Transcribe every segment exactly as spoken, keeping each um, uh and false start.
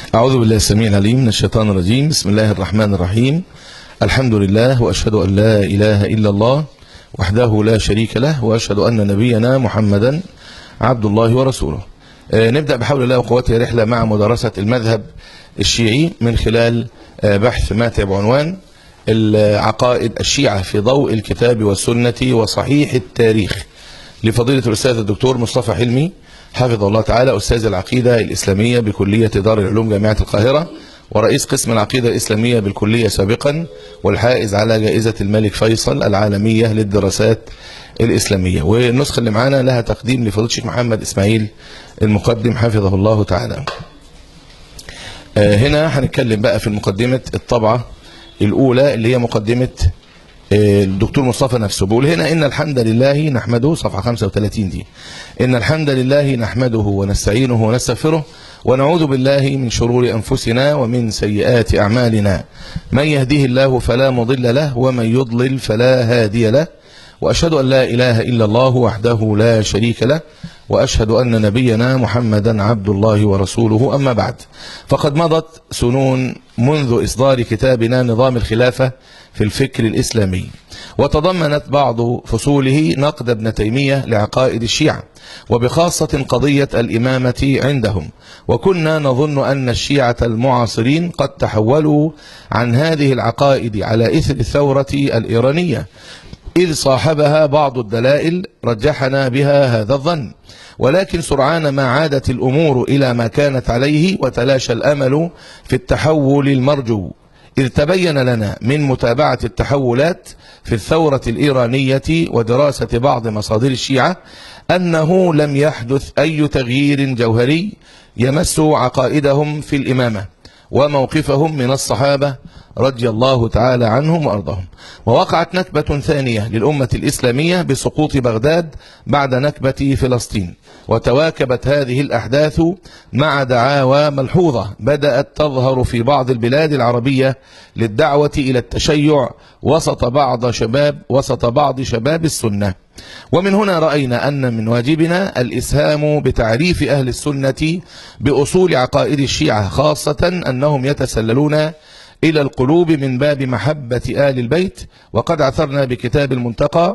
أعوذ بالله السميع العليم من الشيطان الرجيم. بسم الله الرحمن الرحيم. الحمد لله، وأشهد أن لا إله إلا الله وحده لا شريك له، وأشهد أن نبينا محمدا عبد الله ورسوله. آه نبدأ بحول الله وقوته رحلة مع مدرسة المذهب الشيعي من خلال آه بحث ماتع بعنوان العقائد الشيعة في ضوء الكتاب والسنة وصحيح التاريخ، لفضيلة الأستاذ الدكتور مصطفى حلمي حفظه الله تعالى، أستاذ العقيدة الإسلامية بكلية دار العلوم جامعة القاهرة، ورئيس قسم العقيدة الإسلامية بالكلية سابقا، والحائز على جائزة الملك فيصل العالمية للدراسات الإسلامية. والنسخة اللي معانا لها تقديم لفضيلة الشيخ محمد إسماعيل المقدم حفظه الله تعالى. آه هنا هنتكلم بقى في مقدمة الطبعة الأولى اللي هي مقدمة الدكتور مصطفى نفسه. بيقول هنا: إن الحمد لله نحمده، صفحة خمسة وثلاثين دي، إن الحمد لله نحمده ونستعينه ونستغفره ونعوذ بالله من شرور أنفسنا ومن سيئات أعمالنا، من يهديه الله فلا مضل له ومن يضلل فلا هادي له، وأشهد أن لا إله إلا الله وحده لا شريك له، وأشهد أن نبينا محمدا عبد الله ورسوله. أما بعد، فقد مضت سنون منذ إصدار كتابنا نظام الخلافة في الفكر الإسلامي، وتضمنت بعض فصوله نقد ابن تيمية لعقائد الشيعة، وبخاصة قضية الإمامة عندهم. وكنا نظن أن الشيعة المعاصرين قد تحولوا عن هذه العقائد على إثر الثورة الإيرانية، إذ صاحبها بعض الدلائل رجحنا بها هذا الظن، ولكن سرعان ما عادت الأمور إلى ما كانت عليه وتلاشى الأمل في التحول المرجو، إذ تبين لنا من متابعة التحولات في الثورة الإيرانية ودراسة بعض مصادر الشيعة أنه لم يحدث أي تغيير جوهري يمس عقائدهم في الإمامة وموقفهم من الصحابة رضي الله تعالى عنهم وأرضاهم. ووقعت نكبة ثانية للأمة الإسلامية بسقوط بغداد بعد نكبة فلسطين، وتواكبت هذه الأحداث مع دعاوى ملحوظة بدأت تظهر في بعض البلاد العربية للدعوة إلى التشيع وسط بعض شباب وسط بعض شباب السنة. ومن هنا رأينا أن من واجبنا الإسهام بتعريف أهل السنة بأصول عقائد الشيعة، خاصة أنهم يتسللون إلى القلوب من باب محبة آل البيت. وقد عثرنا بكتاب المنتقى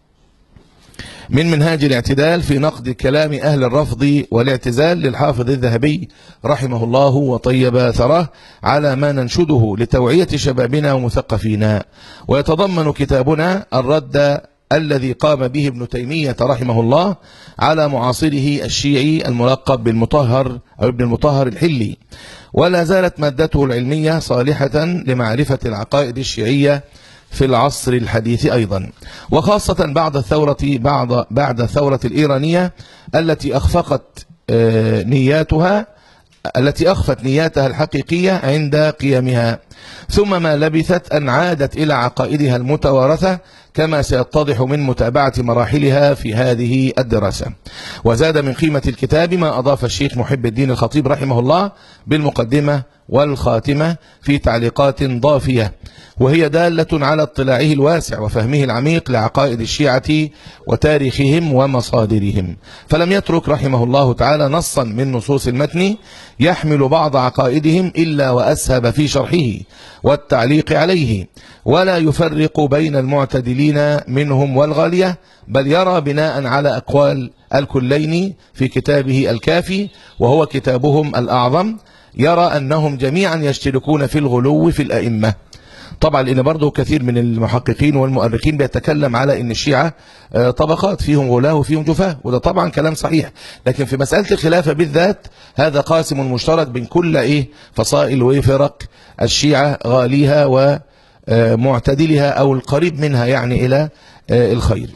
من منهاج الاعتدال في نقد كلام أهل الرفض والاعتزال للحافظ الذهبي رحمه الله وطيب ثراه على ما ننشده لتوعية شبابنا ومثقفينا. ويتضمن كتابنا الرد الذي قام به ابن تيمية رحمه الله على معاصره الشيعي الملقب بالمطهر أو ابن المطهر الحلي، ولا زالت مادته العلمية صالحة لمعرفة العقائد الشيعية في العصر الحديث أيضا، وخاصة بعد الثورة بعد بعد الثورة الإيرانية التي أخفقت نياتها التي أخفت نياتها الحقيقية عند قيامها، ثم ما لبثت أن عادت إلى عقائدها المتوارثة، كما سيتضح من متابعة مراحلها في هذه الدراسة. وزاد من قيمة الكتاب ما أضاف الشيخ محب الدين الخطيب رحمه الله بالمقدمة والخاتمة في تعليقات ضافية، وهي دالة على اطلاعه الواسع وفهمه العميق لعقائد الشيعة وتاريخهم ومصادرهم، فلم يترك رحمه الله تعالى نصا من نصوص المتن يحمل بعض عقائدهم إلا وأسهب في شرحه والتعليق عليه، ولا يفرق بين المعتدلين منهم والغالية، بل يرى بناء على أقوال الكلين في كتابه الكافي، وهو كتابهم الأعظم، يرى أنهم جميعا يشتركون في الغلو في الأئمة. طبعا لأن برضه كثير من المحققين والمؤرخين بيتكلم على أن الشيعة طبقات، فيهم غلاه وفيهم جفاه، وده طبعا كلام صحيح، لكن في مسألة الخلافة بالذات هذا قاسم مشترك بين كل إيه فصائل وفرق الشيعة، غاليها ومعتدلها أو القريب منها يعني إلى الخير.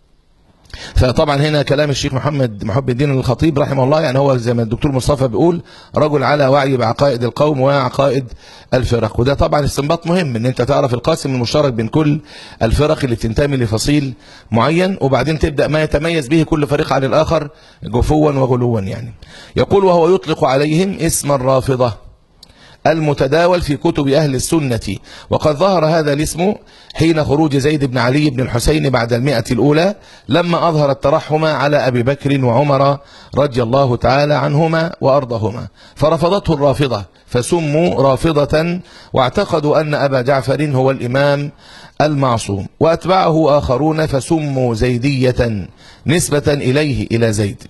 فطبعا هنا كلام الشيخ محمد محب الدين الخطيب رحمه الله، يعني هو زي ما الدكتور مصطفى بيقول رجل على وعي بعقائد القوم وعقائد الفرق، وده طبعا استنباط مهم ان انت تعرف القاسم المشترك بين كل الفرق اللي بتنتمي لفصيل معين، وبعدين تبدأ ما يتميز به كل فريق عن الآخر جفوا وغلوا. يعني يقول: وهو يطلق عليهم اسم الرافضة المتداول في كتب أهل السنة. وقد ظهر هذا الاسم حين خروج زيد بن علي بن الحسين بعد المئة الأولى، لما أظهر الترحم على أبي بكر وعمر رضي الله تعالى عنهما وأرضهما، فرفضته الرافضة فسموا رافضة، واعتقدوا أن أبا جعفر هو الإمام المعصوم، وأتبعه آخرون فسموا زيدية نسبة إليه إلى زيد.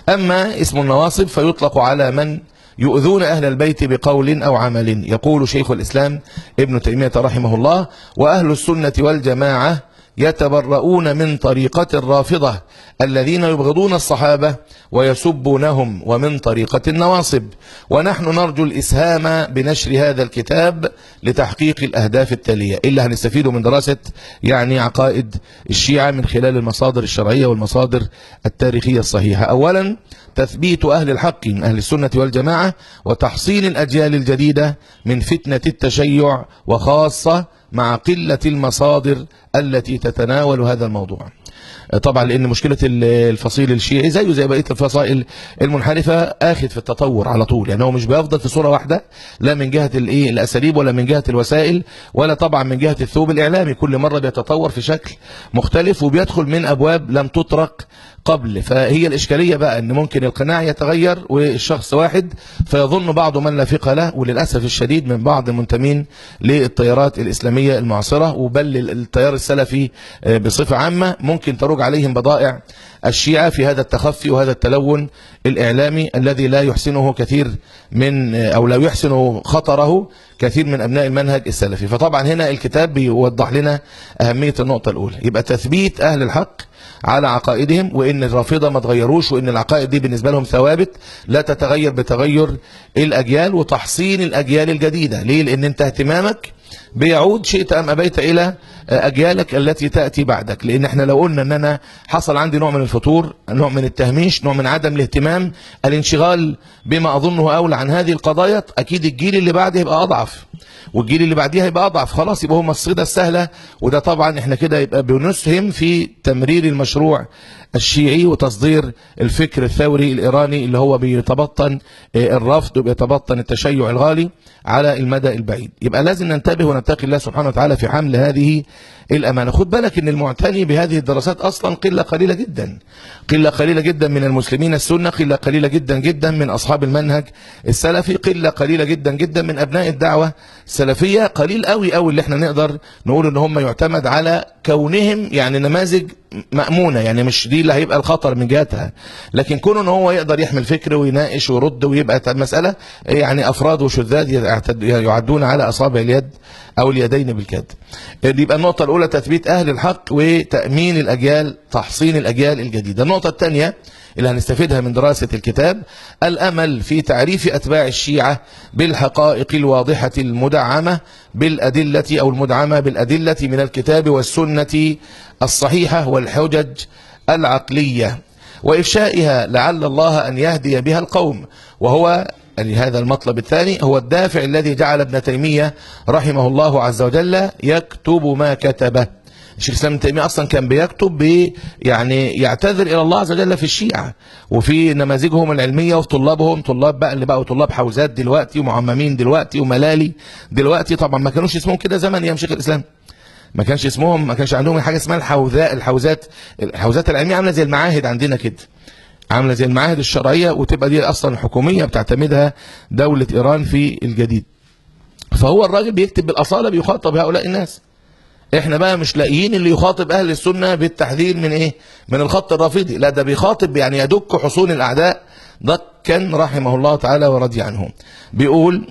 أما اسم النواصب فيطلق على من يؤذون أهل البيت بقول أو عمل. يقول شيخ الإسلام ابن تيمية رحمه الله: وأهل السنة والجماعة يتبرؤون من طريقة الرافضة الذين يبغضون الصحابة ويسبونهم، ومن طريقة النواصب. ونحن نرجو الإسهام بنشر هذا الكتاب لتحقيق الأهداف التالية، إلا هنستفيد من دراسة يعني عقائد الشيعة من خلال المصادر الشرعية والمصادر التاريخية الصحيحة. أولا، تثبيت أهل الحق من أهل السنة والجماعة وتحصين الأجيال الجديدة من فتنة التشيع، وخاصة مع قلة المصادر التي تتناول هذا الموضوع. طبعا لأن مشكلة الفصيل الشيعي زيه زي بقية الفصائل المنحرفة آخذ في التطور على طول، يعني هو مش بيفضل في صورة واحدة، لا من جهة الايه الأساليب ولا من جهة الوسائل ولا طبعا من جهة الثوب الإعلامي، كل مرة بيتطور في شكل مختلف وبيدخل من أبواب لم تطرق قبل. فهي الإشكالية بقى أن ممكن القناع يتغير والشخص واحد فيظن بعض من لا فقه له، وللأسف الشديد من بعض المنتمين للتيارات الإسلامية المعاصرة وبل التيار السلفي بصفة عامة ممكن تروج عليهم بضائع الشيعة في هذا التخفي وهذا التلون الإعلامي الذي لا يحسنه كثير من أو لا يحسن خطره كثير من أبناء المنهج السلفي. فطبعا هنا الكتاب بيوضح لنا أهمية النقطة الأولى، يبقى تثبيت أهل الحق على عقائدهم، وإن الرافضة ما تغيروش، وإن العقائد دي بالنسبة لهم ثوابت لا تتغير بتغير الأجيال، وتحصين الأجيال الجديدة. ليه؟ لأن أنت اهتمامك بيعود شئت أم أبيت إلى أجيالك التي تأتي بعدك. لأن احنا لو قلنا أن أنا حصل عندي نوع من الفتور، نوع من التهميش، نوع من عدم الاهتمام، الانشغال بما أظنه أولى عن هذه القضايا، أكيد الجيل اللي بعده يبقى أضعف والجيل اللي بعديها يبقى أضعف، خلاص يبقى هم الصيدة السهلة. وده طبعا احنا كده يبقى بنسهم في تمرير المشروع الشيعي وتصدير الفكر الثوري الإيراني اللي هو بيتبطن الرفض وبيتبطن التشيع الغالي على المدى البعيد. يبقى لازم ننتبه ونتقي الله سبحانه وتعالى في حمل هذه الأمانة. خد بالك ان المعتني بهذه الدراسات أصلا قلة قليلة جدا، قلة قليلة جدا من المسلمين السنة، قلة قليلة جدا جدا من أصحاب المنهج السلفي، قلة قليلة جدا جدا من أبناء الدعوة السلفية، قليل قوي قوي اللي احنا نقدر نقول ان هم يعتمد على كونهم يعني نماذج مأمونة، يعني مش دي اللي هيبقى الخطر من جهتها، لكن كونه ان هو يقدر يحمل فكر ويناقش ويرد ويبقى المسألة يعني أفراد وشذاذ يعدون على أصابع اليد أو اليدين بالكاد. يبقى النقطة الأولى تثبيت أهل الحق وتأمين الأجيال، تحصين الأجيال الجديدة. النقطة الثانية اللي هنستفيدها من دراسة الكتاب الأمل في تعريف أتباع الشيعة بالحقائق الواضحة المدعمة بالأدلة أو المدعمة بالأدلة من الكتاب والسنة الصحيحة والحجج العقلية، وإفشائها لعل الله أن يهدي بها القوم. وهو هذا المطلب الثاني هو الدافع الذي جعل ابن تيمية رحمه الله عز وجل يكتب ما كتبه. الشيخ الإسلام ابن تيمية أصلا كان بيكتب بي يعني يعتذر إلى الله عز وجل في الشيعة وفي نماذجهم العلمية وفي طلابهم، طلاب بقى اللي بقوا طلاب حوزات دلوقتي ومعممين دلوقتي وملالي دلوقتي. طبعا ما كانوش اسمهم كده زمان يا شيخ الإسلام، ما كانش اسمهم، ما كانش عندهم حاجة اسمها الحوزات. الحوزات الحوزات العلمية عاملة زي المعاهد عندنا كده، عاملة زي المعاهد الشرعية، وتبقى دي أصلا حكومية بتعتمدها دولة إيران في الجديد. فهو الراجل بيكتب بالأصالة بيخاطب هؤلاء الناس. احنا بقى مش لاقيين اللي يخاطب أهل السنة بالتحذير من ايه؟ من الخط الرافضي، لا ده بيخاطب يعني يدك حصون الأعداء. ده كان رحمه الله تعالى ورضي عنه بيقول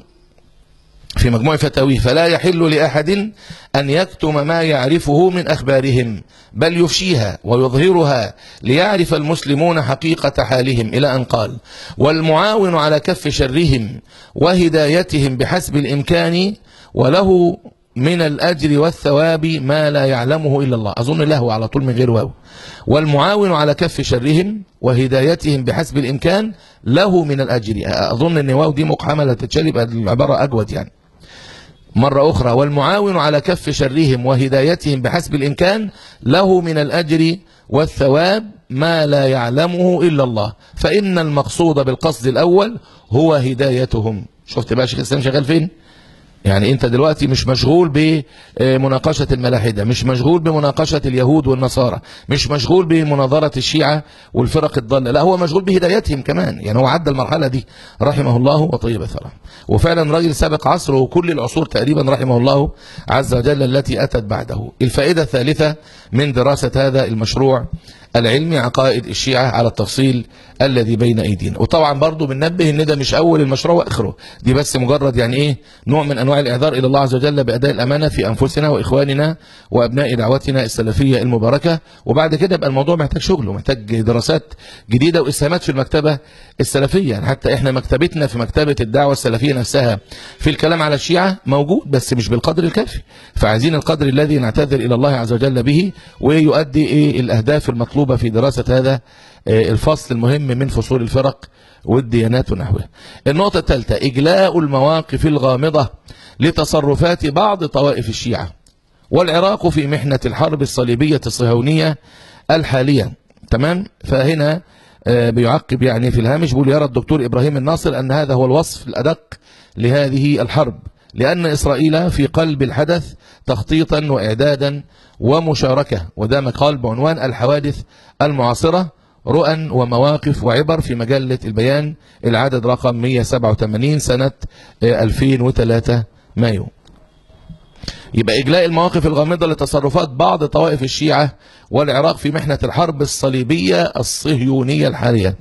في مجموع فتاويه: فلا يحل لأحد أن يكتم ما يعرفه من أخبارهم بل يفشيها ويظهرها ليعرف المسلمون حقيقة حالهم، إلى أن قال: والمعاون على كف شرهم وهدايتهم بحسب الإمكان وله من الأجر والثواب ما لا يعلمه إلا الله. أظن له على طول من غير واو. والمعاون على كف شرهم وهدايتهم بحسب الإمكان له من الأجر. أظن أن واو دي مقحمة لا تتشالب، العبارة أجود يعني. مرة أخرى: والمعاون على كف شرهم وهدايتهم بحسب الإمكان له من الأجر والثواب ما لا يعلمه إلا الله، فإن المقصود بالقصد الأول هو هدايتهم. شفت بقى شيخ الإسلام شغال فين؟ يعني انت دلوقتي مش مشغول بمناقشة الملاحدة، مش مشغول بمناقشة اليهود والنصارى، مش مشغول بمناظرة الشيعة والفرق الضالة، لا هو مشغول بهدايتهم كمان. يعني هو عدى المرحلة دي رحمه الله وطيب ثراه، وفعلا راجل سابق عصره وكل العصور تقريبا رحمه الله عز وجل التي أتت بعده. الفائدة الثالثة من دراسة هذا المشروع العلمي عقائد الشيعة على التفصيل الذي بين ايدينا. وطبعا برضو بننبه ان ده مش اول المشروع واخره، دي بس مجرد يعني ايه نوع من انواع الاعذار الى الله عز وجل باداء الامانه في انفسنا واخواننا وابناء دعوتنا السلفيه المباركه. وبعد كده يبقى الموضوع محتاج شغل ومحتاج دراسات جديده واسهامات في المكتبه السلفيه. يعني حتى احنا مكتبتنا في مكتبه الدعوه السلفيه نفسها في الكلام على الشيعه موجود، بس مش بالقدر الكافي، فعايزين القدر الذي نعتذر الى الله عز وجل به ويؤدي ايه الاهداف المطلوبه في دراسه هذا الفصل المهم من فصول الفرق والديانات ونحوها. النقطة الثالثة إجلاء المواقف الغامضة لتصرفات بعض طوائف الشيعة والعراق في محنة الحرب الصليبية الصهيونية الحالية. تمام. فهنا بيعقب يعني في الهامش بيقول يرى الدكتور إبراهيم الناصر أن هذا هو الوصف الأدق لهذه الحرب، لأن إسرائيل في قلب الحدث تخطيطا وإعدادا ومشاركة. وده مقال بعنوان الحوادث المعاصرة رؤى ومواقف وعبر في مجلة البيان العدد رقم مئة وسبعة وثمانين سنة ألفين وثلاثة مايو. يبقى إجلاء المواقف الغامضة لتصرفات بعض طوائف الشيعة والعراق في محنة الحرب الصليبية الصهيونية الحالية،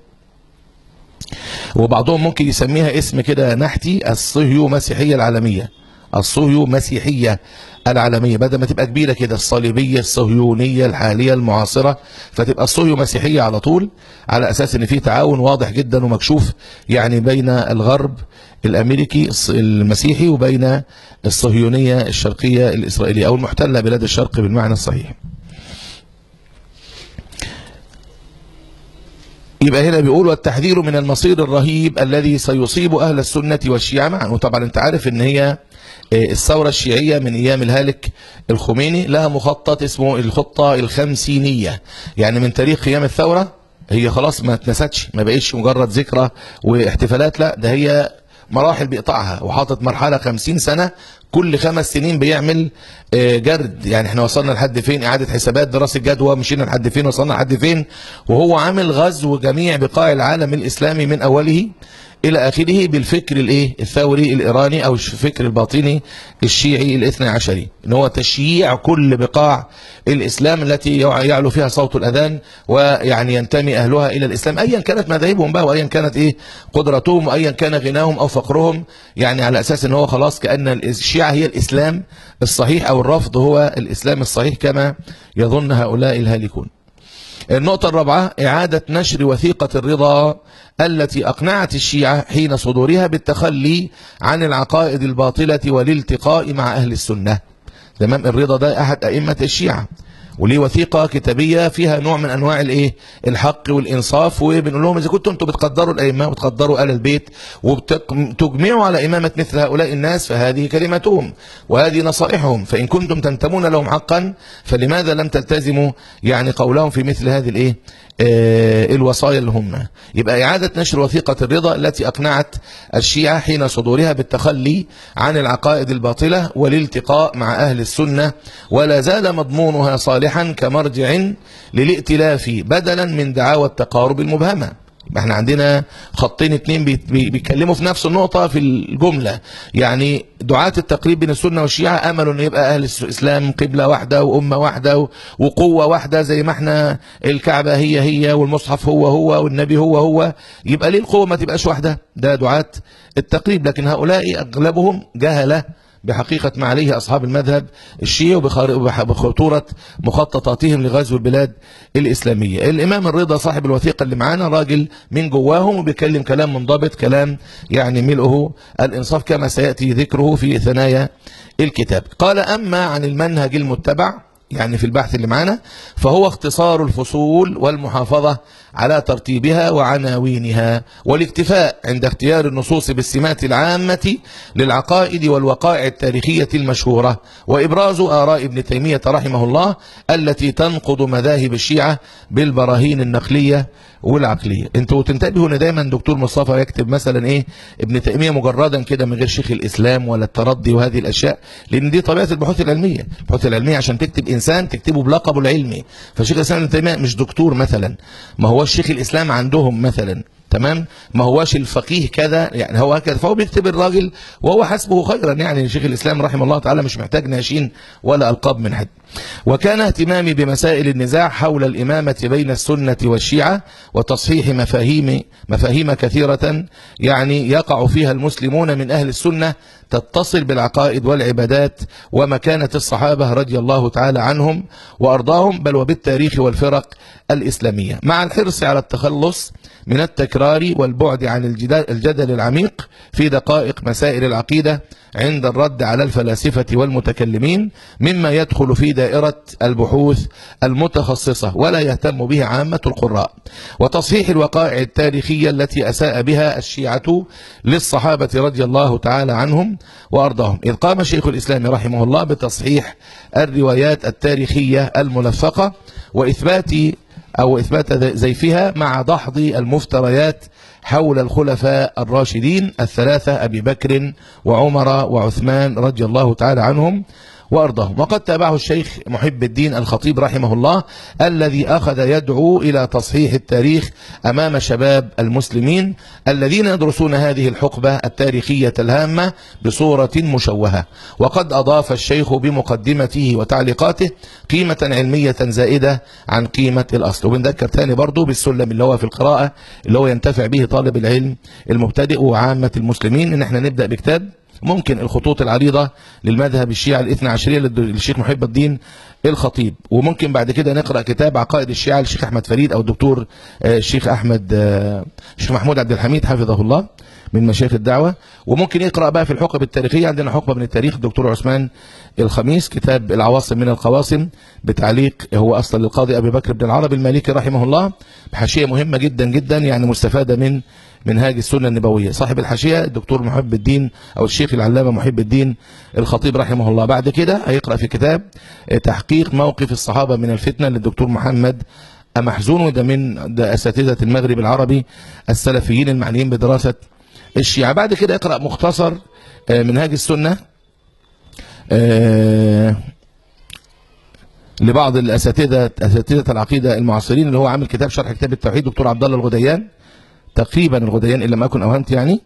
وبعضهم ممكن يسميها اسم كده نحتي الصهيو مسيحية العالمية، الصهيو مسيحية العالمية، بدل ما تبقى كبيرة كده الصليبية الصهيونية الحالية المعاصرة، فتبقى الصهيو مسيحية على طول، على أساس ان في تعاون واضح جدا ومكشوف يعني بين الغرب الأمريكي المسيحي وبين الصهيونية الشرقية الإسرائيلية أو المحتلة بلاد الشرق بالمعنى الصحيح. يبقى هنا بيقول والتحذير من المصير الرهيب الذي سيصيب أهل السنة والشيعة معا. وطبعا انت عارف ان هي الثورة الشيعية من ايام الهالك الخميني لها مخطط اسمه الخطة الخمسينية، يعني من تاريخ قيام الثورة هي خلاص ما اتنستش، ما بقيتش مجرد ذكرى واحتفالات، لا ده هي مراحل بيقطعها وحاطط مرحلة خمسين سنة، كل خمس سنين بيعمل جرد. يعني احنا وصلنا لحد فين، اعادة حسابات، دراسة جدوى، مشينا لحد فين، وصلنا لحد فين، وهو عامل غزو جميع بقاع العالم الاسلامي من اوله الى اخره بالفكر الايه الثوري الايراني او الفكر الباطني الشيعي الاثني عشري، ان هو تشييع كل بقاع الاسلام التي يعلو فيها صوت الاذان ويعني ينتمي اهلها الى الاسلام ايا كانت مذاهبهم بقى وايا كانت ايه قدرتهم وايا كان غناهم او فقرهم، يعني على اساس ان هو خلاص كأن الشيعة هي الاسلام الصحيح او الرفض هو الاسلام الصحيح كما يظن هؤلاء الهالكون. النقطة الرابعة إعادة نشر وثيقة الرضا التي أقنعت الشيعة حين صدورها بالتخلي عن العقائد الباطلة والالتقاء مع أهل السنة. تمام. الرضا ده أحد أئمة الشيعة وليه وثيقة كتابية فيها نوع من أنواع الإيه الحق والإنصاف، وبنقول لهم إذا كنتم أنتم بتقدروا الأئمة وتقدروا آل البيت وتجمعوا على إمامة مثل هؤلاء الناس فهذه كلمتهم وهذه نصائحهم، فإن كنتم تنتمون لهم حقا فلماذا لم تلتزموا يعني قولهم في مثل هذه الإيه آه الوصايا اللي هم. يبقى إعادة نشر وثيقة الرضا التي أقنعت الشيعة حين صدورها بالتخلي عن العقائد الباطلة والالتقاء مع أهل السنة، ولا زال مضمونها صالحا كمرجع للائتلاف بدلا من دعاوى التقارب المبهمة. احنا عندنا خطين اتنين بيتكلموا في نفس النقطة في الجملة، يعني دعاة التقريب بين السنة والشيعة املوا ان يبقى اهل الاسلام قبلة واحدة وامة واحدة وقوة واحدة، زي ما احنا الكعبة هي هي والمصحف هو هو والنبي هو هو، يبقى ليه القوة ما تبقاش واحدة؟ ده دعاة التقريب. لكن هؤلاء اغلبهم جهلة بحقيقة ما عليه أصحاب المذهب الشيعي وبخطورة مخططاتهم لغزو البلاد الإسلامية. الإمام الرضا صاحب الوثيقة اللي معانا راجل من جواهم وبيتكلم كلام منضبط، كلام يعني ملئه الإنصاف كما سيأتي ذكره في ثنايا الكتاب. قال أما عن المنهج المتبع يعني في البحث اللي معانا، فهو اختصار الفصول والمحافظة على ترتيبها وعناوينها والاكتفاء عند اختيار النصوص بالسمات العامة للعقائد والوقائع التاريخية المشهورة، وإبراز آراء ابن تيمية رحمه الله التي تنقض مذاهب الشيعة بالبراهين النقلية والعقلية. انتوا تنتبهوا ان دايما دكتور مصطفى يكتب مثلا ايه ابن تيمية مجردا كده من غير شيخ الاسلام ولا التردي وهذه الاشياء، لان دي طبيعة البحوث العلمية. البحوث العلمية عشان تكتب انسان تكتبه بلقبه العلمي، فشيخ الاسلام ابن تيمية مش دكتور مثلا، ما هوش شيخ الاسلام عندهم مثلا، تمام، ما هواش الفقيه كذا يعني، هو هكذا، فهو بيكتب الراجل وهو حسبه خيرا يعني. شيخ الاسلام رحمه الله تعالى مش محتاج ناشين ولا القاب من حد. وكان اهتمامي بمسائل النزاع حول الامامه بين السنه والشيعه وتصحيح مفاهيم مفاهيم كثيره يعني يقع فيها المسلمون من اهل السنه تتصل بالعقائد والعبادات ومكانه الصحابه رضي الله تعالى عنهم وارضاهم، بل وبالتاريخ والفرق الاسلاميه، مع الحرص على التخلص من التكرار والبعد عن الجدل العميق في دقائق مسائل العقيدة عند الرد على الفلاسفة والمتكلمين، مما يدخل في دائرة البحوث المتخصصة ولا يهتم به عامة القراء، وتصحيح الوقائع التاريخية التي أساء بها الشيعة للصحابة رضي الله تعالى عنهم وأرضاهم، إذ قام شيخ الإسلام رحمه الله بتصحيح الروايات التاريخية الملفقة وإثبات أو إثبات زيفها مع دحض المفتريات حول الخلفاء الراشدين الثلاثة أبي بكر وعمر وعثمان رضي الله تعالى عنهم وأرضاهم. وقد تابعه الشيخ محب الدين الخطيب رحمه الله الذي أخذ يدعو إلى تصحيح التاريخ أمام شباب المسلمين الذين يدرسون هذه الحقبة التاريخية الهامة بصورة مشوهة. وقد أضاف الشيخ بمقدمته وتعليقاته قيمة علمية زائدة عن قيمة الأصل. وبنذكر تاني برضو بالسلم اللي هو في القراءة اللي هو ينتفع به طالب العلم المبتدئ وعامة المسلمين، إن احنا نبدأ بكتاب ممكن الخطوط العريضة للمذهب الشيعي الاثنى عشرية للشيخ محب الدين الخطيب، وممكن بعد كده نقرأ كتاب عقائد الشيعة للشيخ أحمد فريد أو الدكتور الشيخ أحمد الشيخ محمود عبد الحميد حفظه الله من مشايخ الدعوة. وممكن يقرأ بقى في الحقب التاريخية، عندنا حقبة من التاريخ الدكتور عثمان الخميس كتاب العواصم من القواصم بتعليق هو أصلا للقاضي أبي بكر بن العربي المالكي رحمه الله، بحاشية مهمة جدا جدا يعني مستفادة من منهاج السنة النبوية. صاحب الحاشية الدكتور محب الدين أو الشيخ العلامة محب الدين الخطيب رحمه الله. بعد كده هيقرأ في كتاب تحقيق موقف الصحابة من الفتنة للدكتور محمد محزون، وده من ده أساتذة المغرب العربي السلفيين المعنيين بدراسة الشيعة. بعد كده اقرأ مختصر منهاج السنة لبعض الأساتذة أساتذة العقيدة المعاصرين اللي هو عامل كتاب شرح كتاب التوحيد دكتور عبد الله الغديان تقريبا الغديان إن لم أكن أوهمت يعني.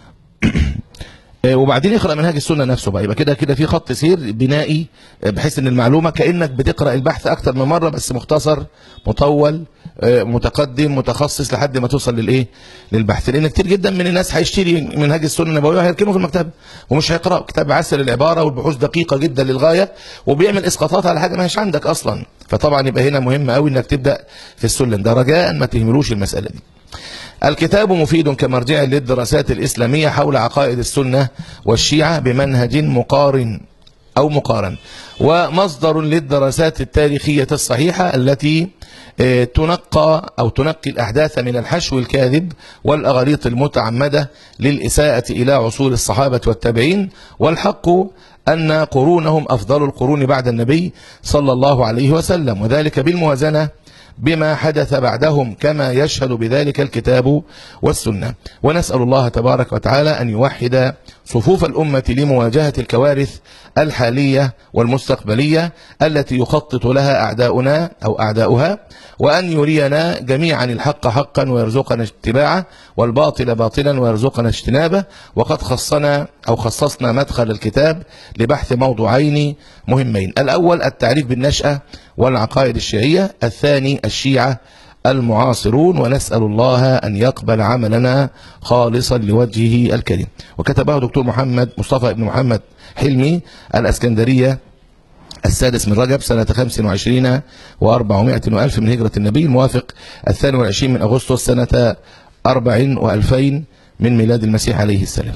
وبعدين يقرأ منهاج السنة نفسه بقى، يبقى كده كده في خط سير بنائي بحيث ان المعلومة كأنك بتقرأ البحث اكتر من مرة بس مختصر مطول متقدم متخصص لحد ما توصل للايه للبحث. لان كتير جدا من الناس هيشتري منهاج السنة النبوية وهيركنه في المكتبة ومش هيقرأ، كتاب عسر العبارة والبحوث دقيقة جدا للغاية وبيعمل اسقاطات على حاجة ما هيش عندك اصلا. فطبعا يبقى هنا مهم قوي انك تبدأ في السلم ده، رجاء ما تهملوش المسألة دي. الكتاب مفيد كمرجع للدراسات الإسلامية حول عقائد السنة والشيعة بمنهج مقارن أو مقارن، ومصدر للدراسات التاريخية الصحيحة التي تنقى أو تنقي الأحداث من الحشو الكاذب والأغاليط المتعمدة للإساءة إلى عصور الصحابة والتابعين، والحق أن قرونهم أفضل القرون بعد النبي صلى الله عليه وسلم، وذلك بالموازنة بما حدث بعدهم كما يشهد بذلك الكتاب والسنة. ونسأل الله تبارك وتعالى أن يوحد صفوف الأمة لمواجهة الكوارث الحالية والمستقبلية التي يخطط لها أعداؤنا أو أعداؤها، وأن يرينا جميعا الحق حقا ويرزقنا اتباعه والباطل باطلا ويرزقنا اجتنابه. وقد خصنا أو خصصنا مدخل الكتاب لبحث موضوعين مهمين: الأول التعريف بالنشأة والعقائد الشيعية، الثاني الشيعة المعاصرون، ونسأل الله أن يقبل عملنا خالصا لوجهه الكريم. وكتبه دكتور محمد مصطفى بن محمد حلمي الأسكندرية السادس من رجب سنة خمس وعشرين وأربعمائة وألف من هجرة النبي، الموافق الثاني والعشرين من أغسطس سنة أربع وألفين من ميلاد المسيح عليه السلام.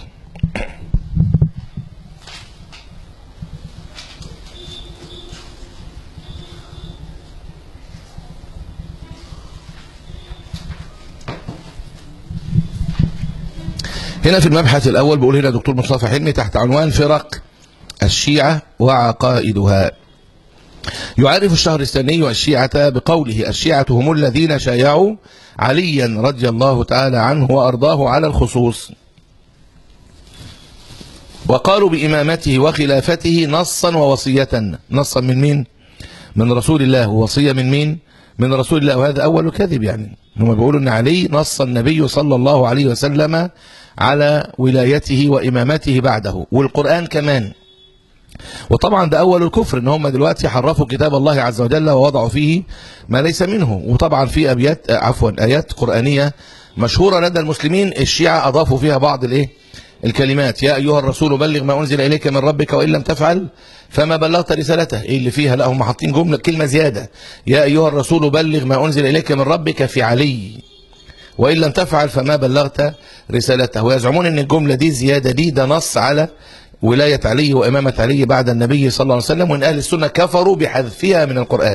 هنا في المبحث الأول بيقول هنا دكتور مصطفى حلمي تحت عنوان فرق الشيعة وعقائدها. يعرف الشهرستاني الشيعة بقوله: الشيعة هم الذين شايعوا عليا رضي الله تعالى عنه وأرضاه على الخصوص، وقالوا بإمامته وخلافته نصا ووصية. نصا من مين؟ من رسول الله. ووصية من مين؟ من رسول الله. وهذا أول كذب، يعني هم بيقولوا أن علي نص النبي صلى الله عليه وسلم على ولايته وإمامته بعده، والقرآن كمان. وطبعا ده أول الكفر، ان هم دلوقتي حرفوا كتاب الله عز وجل ووضعوا فيه ما ليس منه. وطبعا في أبيات عفوا آيات قرآنية مشهورة لدى المسلمين الشيعة أضافوا فيها بعض الايه الكلمات: يا أيها الرسول بلغ ما أنزل إليك من ربك وإن لم تفعل فما بلغت رسالته. ايه اللي فيها؟ لا، هم حاطين جملة كلمة زيادة: يا أيها الرسول بلغ ما أنزل إليك من ربك في علي وإن لم تفعل فما بلغت رسالته. ويزعمون ان الجملة دي زيادة دي ده نص على ولاية علي وإمامة علي بعد النبي صلى الله عليه وسلم، وإن أهل السنة كفروا بحذفها من القرآن.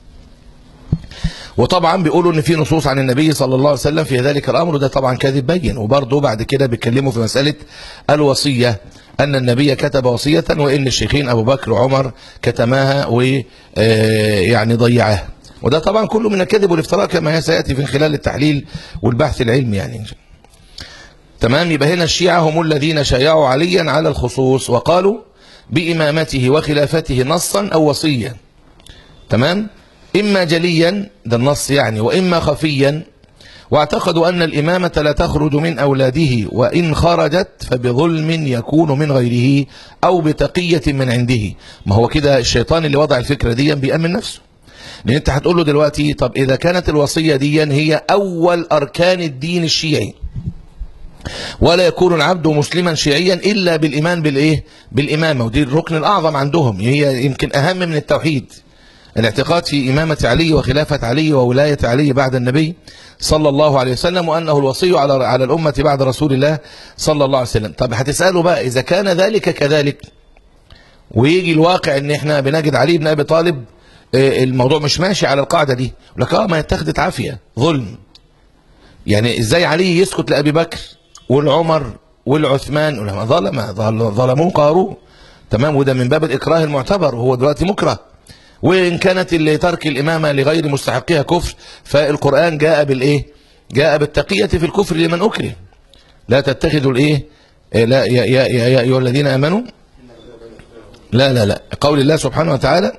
وطبعا بيقولوا ان في نصوص عن النبي صلى الله عليه وسلم في ذلك الأمر، وده طبعا كاذب بين. وبرضه بعد كده بيتكلموا في مسألة الوصية، أن النبي كتب وصية وإن الشيخين أبو بكر وعمر كتماها ويعني ضيعاها. وده طبعا كله من الكذب والافتراء كما سيأتي في خلال التحليل والبحث العلمي يعني. تمام. يبقى هنا الشيعة هم الذين شايعوا عليا على الخصوص، وقالوا بإمامته وخلافته نصا أو وصيا. تمام. إما جليا، ده النص يعني، وإما خفيا. واعتقدوا أن الإمامة لا تخرج من أولاده، وإن خرجت فبظلم يكون من غيره أو بتقية من عنده. ما هو كده الشيطان اللي وضع الفكرة دي بيأمن نفسه، لأن أنت هتقول له دلوقتي: طب إذا كانت الوصية دي هي أول أركان الدين الشيعي، ولا يكون العبد مسلما شيعيا إلا بالإيمان بالإيه؟ بالإمامة، ودي الركن الأعظم عندهم، هي يمكن أهم من التوحيد، الاعتقاد في إمامة علي وخلافة علي وولاية علي بعد النبي صلى الله عليه وسلم، وأنه الوصي على على الأمة بعد رسول الله صلى الله عليه وسلم. طب هتسأله بقى: إذا كان ذلك كذلك، ويجي الواقع إن إحنا بنجد علي بن أبي طالب الموضوع مش ماشي على القاعدة دي، لك اه ما يتخذت عافية ظلم. يعني إزاي علي يسكت لأبي بكر والعمر والعثمان؟ ظلم ظلموا قهروه. تمام. وده من باب الإكراه المعتبر، وهو دلوقتي مكره. وإن كانت اللي ترك الإمامة لغير مستحقها كفر، فالقرآن جاء بالإيه؟ جاء بالتقية في الكفر لمن أكره. لا تتخذوا الإيه؟ لا يا يا يا أيها الذين آمنوا. لا لا لا قول الله سبحانه وتعالى: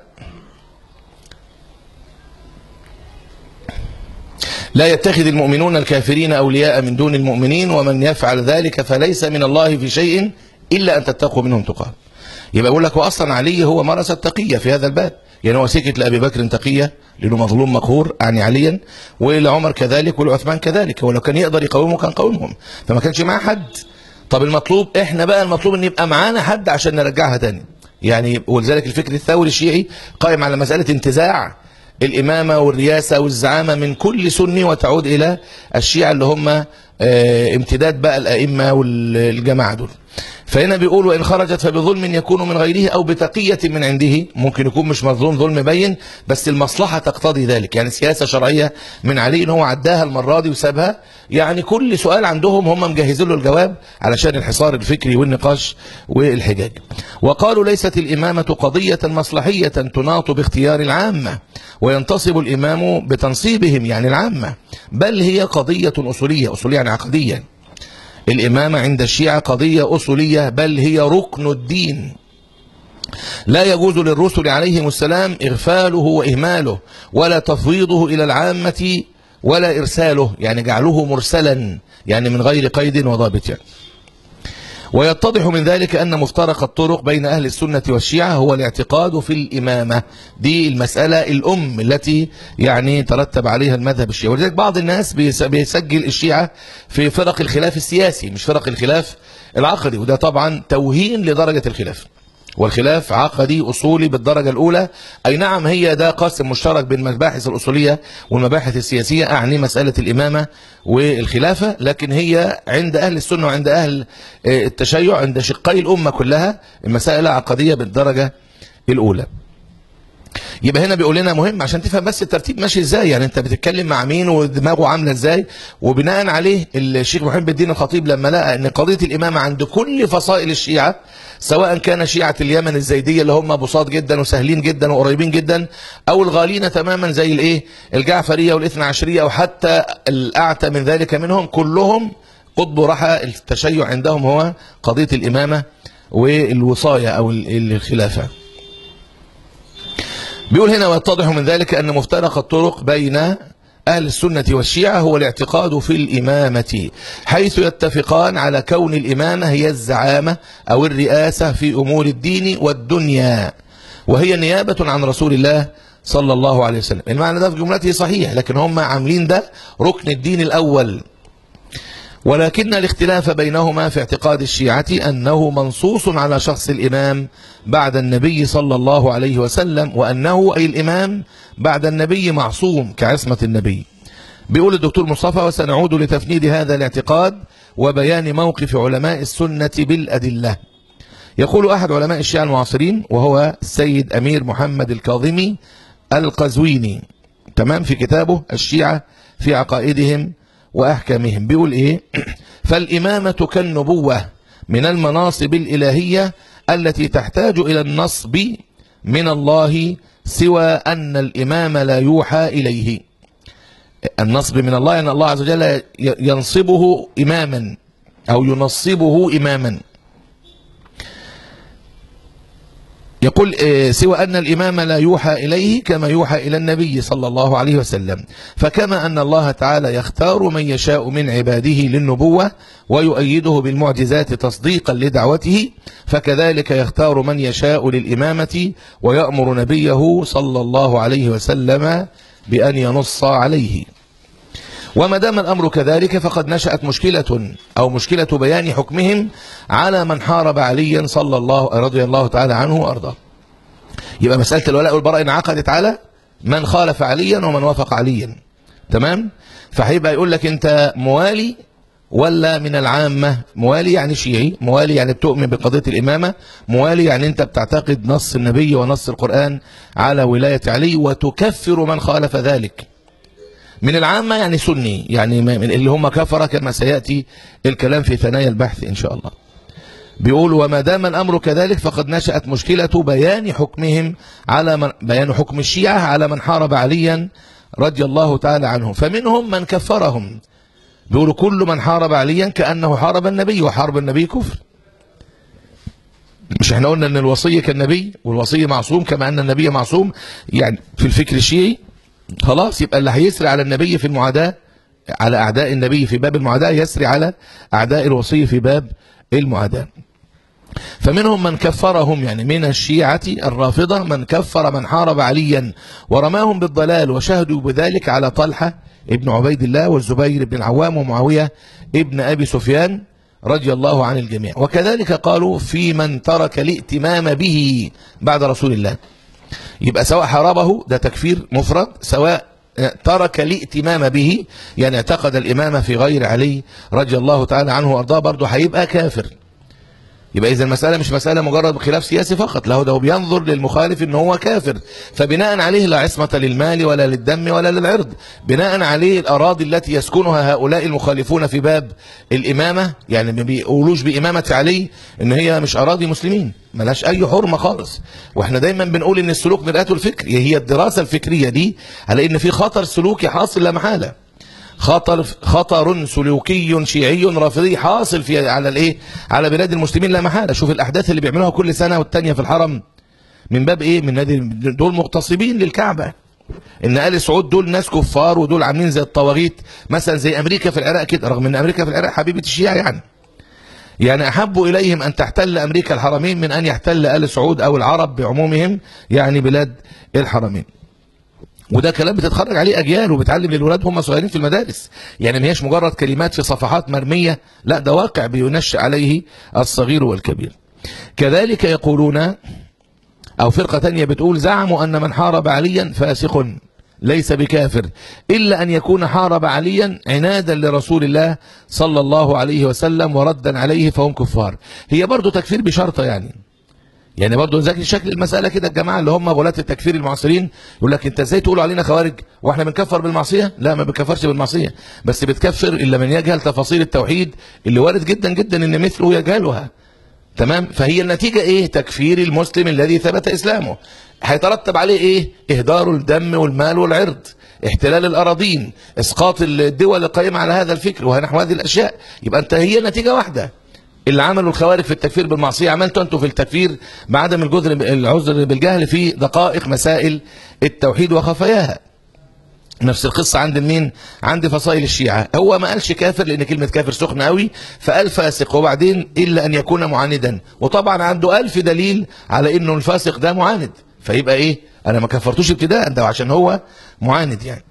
لا يتخذ المؤمنون الكافرين أولياء من دون المؤمنين ومن يفعل ذلك فليس من الله في شيء إلا أن تتقوا منهم تقاه. يبقى يقول لك: وأصلا علي هو مارس التقية في هذا الباب، يعني هو سكت لأبي بكر تقية لأنه مظلوم مقهور يعني عليا، ولعمر كذلك، ولعثمان كذلك. هو لو كان يقدر يقومه كان قومهم، فما كانش معاه حد. طب المطلوب احنا بقى، المطلوب ان يبقى معانا حد عشان نرجعها تاني يعني. ولذلك الفكر الثوري الشيعي قائم على مسألة انتزاع الإمامة والرياسة والزعامة من كل سني، وتعود إلى الشيعة اللي هم امتداد بقى الأئمة والجماعة دول. فهنا بيقول: وإن خرجت فبظلم يكون من غيره أو بتقية من عنده. ممكن يكون مش مظلوم ظلم بين، بس المصلحة تقتضي ذلك، يعني سياسة شرعية من علي إن هو عداها المرة دي وسابها. يعني كل سؤال عندهم هم مجهزين له الجواب علشان الحصار الفكري والنقاش والحجاج. وقالوا: ليست الإمامة قضية مصلحية تناط باختيار العامة وينتصب الإمام بتنصيبهم يعني العامة، بل هي قضية أصولية. أصولية يعني عقدية. الإمامة عند الشيعة قضية أصولية، بل هي ركن الدين، لا يجوز للرسل عليهم السلام إغفاله وإهماله، ولا تفويضه إلى العامة، ولا إرساله يعني جعله مرسلا يعني من غير قيد وضابط يعني. ويتضح من ذلك أن مفترق الطرق بين أهل السنة والشيعة هو الاعتقاد في الإمامة. دي المسألة الأم التي يعني ترتب عليها المذهب الشيعي. ولذلك بعض الناس بيسجل الشيعة في فرق الخلاف السياسي مش فرق الخلاف العقدي، وده طبعا توهين لدرجة الخلاف. والخلاف عقدي أصولي بالدرجة الأولى. أي نعم هي ده قاسم مشترك بين المباحث الأصولية والمباحث السياسية، أعني مسألة الإمامة والخلافة، لكن هي عند أهل السنة وعند أهل التشيع عند شقي الأمة كلها المسائل عقدية بالدرجة الأولى. يبقى هنا بيقول لنا مهم عشان تفهم بس الترتيب ماشي ازاي، يعني انت بتتكلم مع مين ودماغه عامله ازاي. وبناء عليه الشيخ محب الدين الخطيب لما لقى ان قضيه الامامه عند كل فصائل الشيعه، سواء كان شيعه اليمن الزيديه اللي هم بساط جدا وسهلين جدا وقريبين جدا، او الغالين تماما زي الايه الجعفريه والاثنى عشريه، او حتى الاعتى من ذلك منهم، كلهم قطب رحى التشيع عندهم هو قضيه الامامه والوصايه او الخلافه. بيقول هنا: ويتضح من ذلك أن مفترق الطرق بين أهل السنة والشيعة هو الاعتقاد في الإمامة، حيث يتفقان على كون الإمامة هي الزعامة أو الرئاسة في أمور الدين والدنيا، وهي نيابة عن رسول الله صلى الله عليه وسلم. المعنى ده في جملته صحيح، لكن هم عاملين ده ركن الدين الأول. ولكن الاختلاف بينهما في اعتقاد الشيعة أنه منصوص على شخص الإمام بعد النبي صلى الله عليه وسلم، وأنه أي الإمام بعد النبي معصوم كعصمة النبي. بيقول الدكتور مصطفى: وسنعود لتفنيد هذا الاعتقاد وبيان موقف علماء السنة بالأدلة. يقول أحد علماء الشيعة المعاصرين وهو السيد أمير محمد الكاظمي القزويني، تمام، في كتابه الشيعة في عقائدهم وأحكامهم، بيقول إيه: فالإمامة كالنبوة من المناصب الإلهية التي تحتاج إلى النصب من الله، سوى أن الإمام لا يوحى إليه. النصب من الله يعني الله عز وجل ينصبه إماما أو ينصبه إماما. يقول سوى أن الإمام لا يوحى إليه كما يوحى إلى النبي صلى الله عليه وسلم. فكما أن الله تعالى يختار من يشاء من عباده للنبوة ويؤيده بالمعجزات تصديقا لدعوته، فكذلك يختار من يشاء للإمامة ويأمر نبيه صلى الله عليه وسلم بأن ينص عليه. وما دام الأمر كذلك فقد نشأت مشكلة أو مشكلة بيان حكمهم على من حارب عليا صلى الله رضي الله تعالى عنه وأرضاه. يبقى مسألة الولاء والبراء انعقدت على من خالف عليا ومن وافق عليا، تمام؟ فهيبقى يقول لك أنت موالي ولا من العامة؟ موالي يعني شيعي، موالي يعني بتؤمن بقضية الإمامة، موالي يعني أنت بتعتقد نص النبي ونص القرآن على ولاية علي وتكفر من خالف ذلك. من العامة يعني سني، يعني من اللي هم كفرة، كما سيأتي الكلام في ثنايا البحث إن شاء الله. بيقول: وما دام الأمر كذلك فقد نشأت مشكلة بيان حكمهم على من بيان حكم الشيعة على من حارب عليا رضي الله تعالى عنه، فمنهم من كفرهم. بيقولوا كل من حارب عليا كأنه حارب النبي، وحارب النبي كفر. مش احنا قلنا ان الوصي كالنبي والوصي معصوم كما أن النبي معصوم؟ يعني في الفكر الشيعي خلاص يبقى اللي هيسري على النبي في المعاداة، على أعداء النبي في باب المعاداة، يسري على أعداء الوصي في باب المعاداة. فمنهم من كفرهم، يعني من الشيعة الرافضة من كفر من حارب عليا ورماهم بالضلال، وشهدوا بذلك على طلحة ابن عبيد الله والزبير بن العوام ومعاوية ابن أبي سفيان رضي الله عن الجميع. وكذلك قالوا في من ترك الائتمام به بعد رسول الله. يبقى سواء حاربه ده تكفير مفرد، سواء ترك الائتمام به يعني اعتقد الإمامة في غير علي رضي الله تعالى عنه وارضاه برضه هيبقى كافر. يبقى إذا المسألة مش مسألة مجرد خلاف سياسي فقط، له ده بينظر للمخالف إن هو كافر، فبناء عليه لا عصمة للمال ولا للدم ولا للعرض. بناء عليه الأراضي التي يسكنها هؤلاء المخالفون في باب الإمامة، يعني ما بيقولوش بإمامة علي إن هي مش أراضي مسلمين، ملاش أي حرمة خالص. وإحنا دايما بنقول إن السلوك مرآة الفكر، هي الدراسة الفكرية دي على إن في خطر سلوكي حاصل لا محالة، خطر خطر سلوكي شيعي رافضي حاصل في على الايه على بلاد المسلمين لا محاله. شوف الاحداث اللي بيعملوها كل سنه والتانيه في الحرم، من باب ايه؟ من نادي دول مغتصبين للكعبه، ان آل سعود دول ناس كفار ودول عاملين زي الطواغيت، مثلا زي امريكا في العراق كده، رغم ان امريكا في العراق حبيبه الشيعة، يعني يعني احب اليهم ان تحتل امريكا الحرمين من ان يحتل آل سعود او العرب بعمومهم يعني بلاد الحرمين. وده كلام بتتخرج عليه أجيال وبتعلم للولاد هم صغيرين في المدارس، يعني ما هيش مجرد كلمات في صفحات مرمية، لا ده واقع بينشأ عليه الصغير والكبير. كذلك يقولون، أو فرقة تانية بتقول زعموا أن من حارب عليا فاسق ليس بكافر إلا أن يكون حارب عليا عنادا لرسول الله صلى الله عليه وسلم وردا عليه فهم كفار. هي برضو تكفير بشرطة، يعني يعني برضه ذاكر شكل المسألة كده. الجماعة اللي هم غلاة التكفير المعاصرين يقول لك انت ازاي تقولوا علينا خوارج واحنا بنكفر بالمعصية؟ لا، ما بنكفرش بالمعصية، بس بتكفر الا من يجهل تفاصيل التوحيد اللي وارد جدا جدا ان مثله يجهلها. تمام؟ فهي النتيجة ايه؟ تكفير المسلم الذي ثبت اسلامه. هيترتب عليه ايه؟ اهدار الدم والمال والعرض، احتلال الاراضين، اسقاط الدول القائمة على هذا الفكر ونحو هذه الاشياء. يبقى انت هي نتيجة واحدة. اللي عملوا الخوارج في التكفير بالمعصية عملتوا انتوا في التكفير بعدم الجذر العذر بالجهل في دقائق مسائل التوحيد وخفاياها. نفس القصة عند مين؟ عند فصائل الشيعة. هو ما قالش كافر لان كلمة كافر سخنة قوي، فقال فاسق، وبعدين الا ان يكون معاندا، وطبعا عنده الف دليل على انه الفاسق ده معاند، فيبقى ايه؟ انا ما كفرتوش ابتداء ده عشان هو معاند يعني.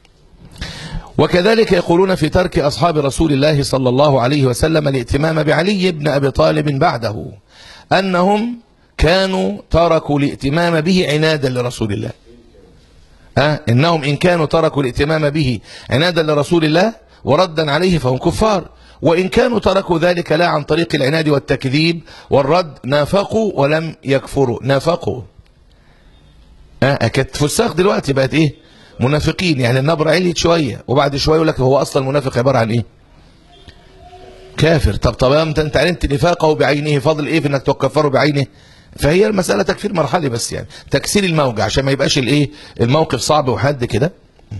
وكذلك يقولون في ترك أصحاب رسول الله صلى الله عليه وسلم الائتمام بعلي بن أبي طالب بعده أنهم كانوا تركوا الائتمام به عنادا لرسول الله. أه؟ إنهم إن كانوا تركوا الائتمام به عنادا لرسول الله وردا عليه فهم كفار، وإن كانوا تركوا ذلك لا عن طريق العناد والتكذيب والرد نافقوا ولم يكفروا. نافقوا أه؟ كانت فساق دلوقتي بقت إيه؟ منافقين. يعني النبرة عليت شوية وبعد شوية يقول لك هو أصلا المنافق عبارة عن إيه؟ كافر. طب طب انت انت علمت نفاقه بعينه، فضل إيه في إنك تكفره بعينه؟ فهي المسألة تكفير مرحلي بس، يعني تكسير الموجة عشان ما يبقاش الإيه؟ الموقف صعب وحد كده.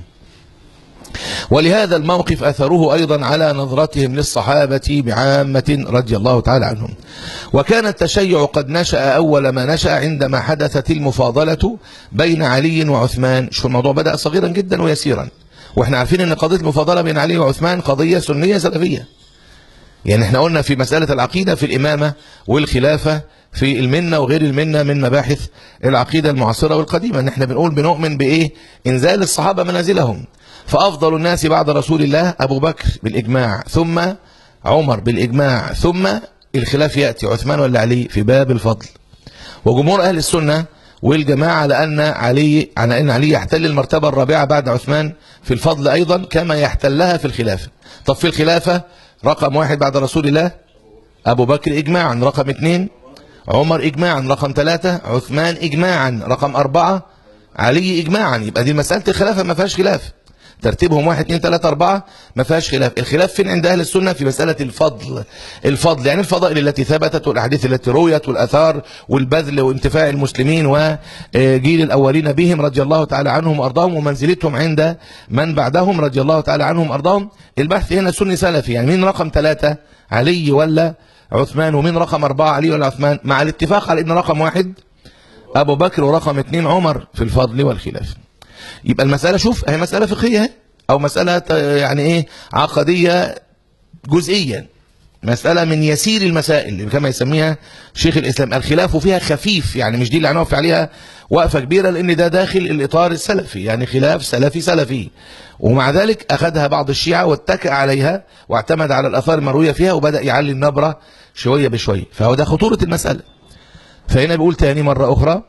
ولهذا الموقف أثروه أيضا على نظرتهم للصحابة بعامة رضي الله تعالى عنهم. وكان التشيع قد نشأ أول ما نشأ عندما حدثت المفاضلة بين علي وعثمان. شو الموضوع بدأ صغيرا جدا ويسيرا، واحنا عارفين ان قضية المفاضلة بين علي وعثمان قضية سنية سلفية. يعني احنا قلنا في مسألة العقيدة في الإمامة والخلافة في المنة وغير المنة من مباحث العقيدة المعاصرة والقديمة ان احنا بنقول بنؤمن بإيه؟ إنزال الصحابة منازلهم. فأفضل الناس بعد رسول الله أبو بكر بالإجماع، ثم عمر بالإجماع، ثم الخلاف يأتي عثمان ولا علي في باب الفضل. وجمهور أهل السنة والجماعة على أن علي على أن علي يحتل المرتبة الرابعة بعد عثمان في الفضل أيضا كما يحتلها في الخلافة. طب في الخلافة رقم واحد بعد رسول الله أبو بكر إجماعا، رقم اثنين عمر إجماعا، رقم ثلاثة عثمان إجماعا، رقم أربعة علي إجماعا. يبقى دي مسألة الخلافة ما فيهاش خلاف، ترتيبهم واحد اثنين ثلاثة أربعة ما فيهاش خلاف. الخلاف فين عند أهل السنة؟ في مسألة الفضل. الفضل يعني الفضائل التي ثبتت والأحاديث التي رويت والأثار والبذل وانتفاع المسلمين وجيل الأولين بهم رضي الله تعالى عنهم وأرضاهم ومنزلتهم عند من بعدهم رضي الله تعالى عنهم وأرضاهم. البحث هنا سني سلفي، يعني مين رقم ثلاثة علي ولا عثمان، ومين رقم أربعة علي ولا عثمان، مع الاتفاق على أن رقم واحد أبو بكر ورقم اثنين عمر في الفضل والخلاف. يبقى المسألة شوف هي مسألة فقهية أو مسألة يعني إيه عقدية جزئيا، مسألة من يسير المسائل كما يسميها شيخ الإسلام. الخلاف فيها خفيف، يعني مش دي اللي هنقف عليها وقفة كبيرة لأن ده داخل الإطار السلفي، يعني خلاف سلفي سلفي. ومع ذلك أخذها بعض الشيعة واتكأ عليها واعتمد على الآثار المروية فيها وبدأ يعلي النبرة شوية بشوية. فهو ده خطورة المسألة. فهنا بيقول تاني مرة أخرى: